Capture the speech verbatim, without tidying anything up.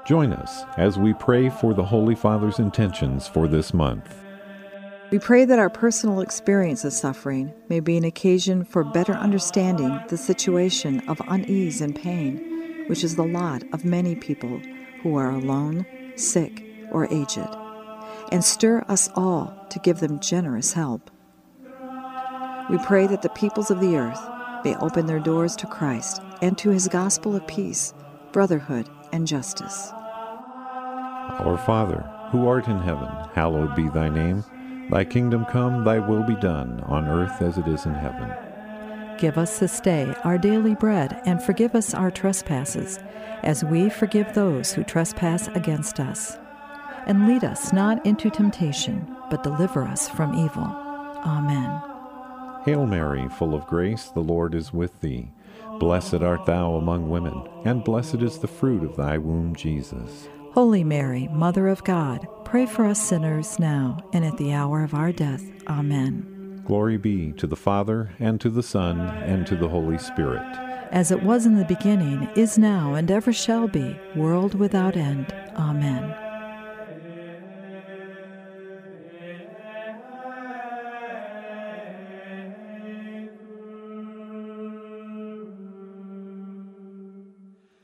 Join us as we pray for the Holy Father's intentions for this month. We pray that our personal experience of suffering may be an occasion for better understanding the situation of unease and pain, which is the lot of many people who are alone, sick, or aged, and stir us all to give them generous help. We pray that the peoples of the earth may open their doors to Christ and to his gospel of peace, brotherhood, and justice. Our Father, who art in heaven, hallowed be thy name. Thy kingdom come, thy will be done, on earth as it is in heaven. Give us this day our daily bread, and forgive us our trespasses, as we forgive those who trespass against us. And lead us not into temptation, but deliver us from evil. Amen. Hail Mary, full of grace, the Lord is with thee. Blessed art thou among women, and blessed is the fruit of thy womb, Jesus. Holy Mary, Mother of God, pray for us sinners now and at the hour of our death. Amen. Glory be to the Father, and to the Son, and to the Holy Spirit. As it was in the beginning, is now, and ever shall be, world without end. Amen.